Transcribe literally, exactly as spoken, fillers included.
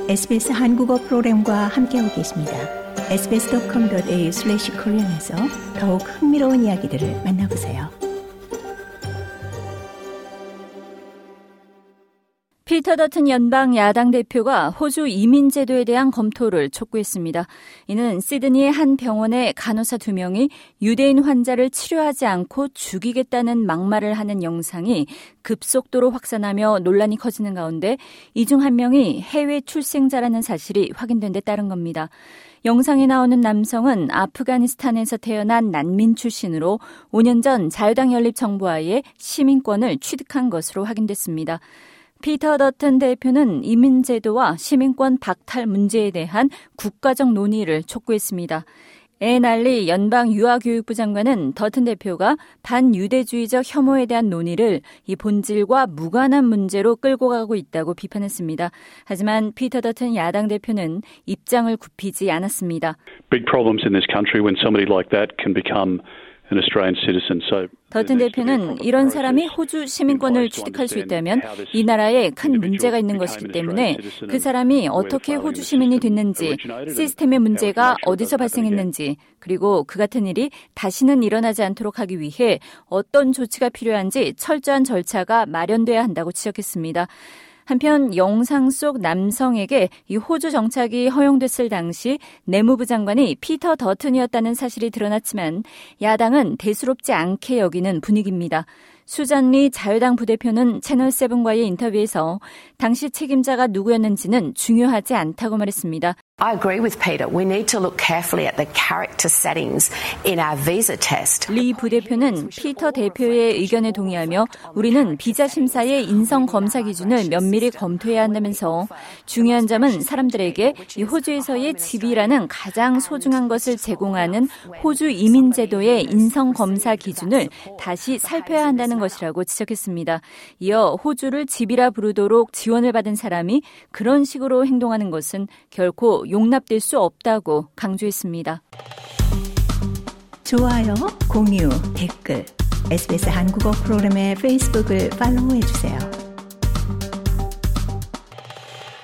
에스비에스 한국어 프로그램과 함께하고 계십니다. 에스비에스 닷컴 닷 에이유 슬래시 코리안에서 더욱 흥미로운 이야기들을 만나보세요. 피터 더튼 연방 야당 대표가 호주 이민 제도에 대한 검토를 촉구했습니다. 이는 시드니의 한 병원의 간호사 두 명이 유대인 환자를 치료하지 않고 죽이겠다는 막말을 하는 영상이 급속도로 확산하며 논란이 커지는 가운데 이 중 한 명이 해외 출생자라는 사실이 확인된 데 따른 겁니다. 영상에 나오는 남성은 아프가니스탄에서 태어난 난민 출신으로 오 년 전 자유당 연립 정부하에 시민권을 취득한 것으로 확인됐습니다. 피터 더튼 대표는 이민제도와 시민권 박탈 문제에 대한 국가적 논의를 촉구했습니다. 앤 알리 연방 유아교육부 장관은 더튼 대표가 반유대주의적 혐오에 대한 논의를 이 본질과 무관한 문제로 끌고 가고 있다고 비판했습니다. 하지만 피터 더튼 야당 대표는 입장을 굽히지 않았습니다. Big problems in this country when somebody like that can become an Australian citizen. So 더튼 대표는 이런 사람이 호주 시민권을 취득할 수 있다면 이 나라에 큰 문제가 있는 것이기 때문에 그 사람이 어떻게 호주 시민이 됐는지, 시스템의 문제가 어디서 발생했는지, 그리고 그 같은 일이 다시는 일어나지 않도록 하기 위해 어떤 조치가 필요한지 철저한 절차가 마련돼야 한다고 지적했습니다. 한편 영상 속 남성에게 이 호주 정착이 허용됐을 당시 내무부 장관이 피터 더튼이었다는 사실이 드러났지만 야당은 대수롭지 않게 여기는 분위기입니다. 수잔 리 자유당 부대표는 채널세븐과의 인터뷰에서 당시 책임자가 누구였는지는 중요하지 않다고 말했습니다. I agree with Peter. We need to look carefully at the character settings in our visa test. 리 부대표는 피터 대표의 의견에 동의하며 우리는 비자 심사의 인성 검사 기준을 면밀히 검토해야 한다면서 중요한 점은 사람들에게 이 호주에서의 집이라는 가장 소중한 것을 제공하는 호주 이민 제도의 인성 검사 기준을 다시 살펴야 한다는 것이라고 지적했습니다. 이어 호주를 집이라 부르도록 지원을 받은 사람이 그런 식으로 행동하는 것은 결코 용납될 수 없다고 강조했습니다. 좋아요, 공유, 댓글, 에스비에스 한국어 프로그램의 페이스북을 팔로우해주세요.